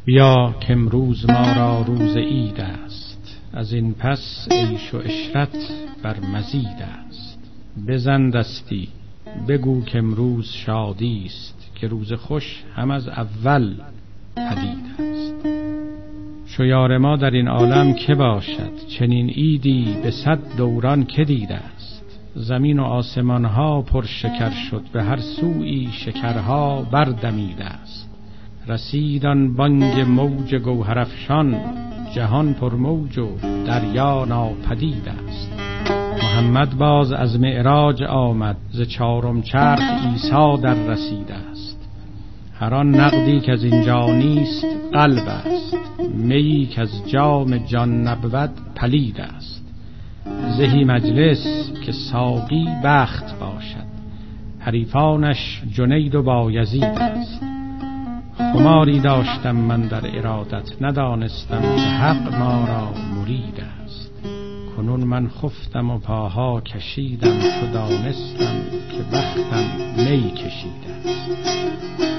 بیا که امروز ما را روز عید است، از این پس عیش و عشرت بر مزید است. بزن دستی بگو که امروز شادی است، که روز خوش هم از اول پدید است. شو یار ما در این عالم که باشد، چنین عیدی به 100 دوران که دیده است. زمین و آسمان ها پر شکر شد، به هر سویی شکرها بردمیده است. رسید آن بانگ موج گوهرافشان، جهان پر موج و دریا ناپدید است. محمد باز از معراج آمد، ز 4م چرخ عیسی در رسیده است. هر آن نقدی که از اینجا نیست قلب است، میی که از جام جان نبود پلید است. زهی مجلس که ساقی بخت باشد، حریفانش جنید و بایزید است. خماری داشتم من در ارادت، ندانستم که حق ما را مرید است. کنون من خفتم و پاها کشیدم، چو دانستم که بختم می کشیده است.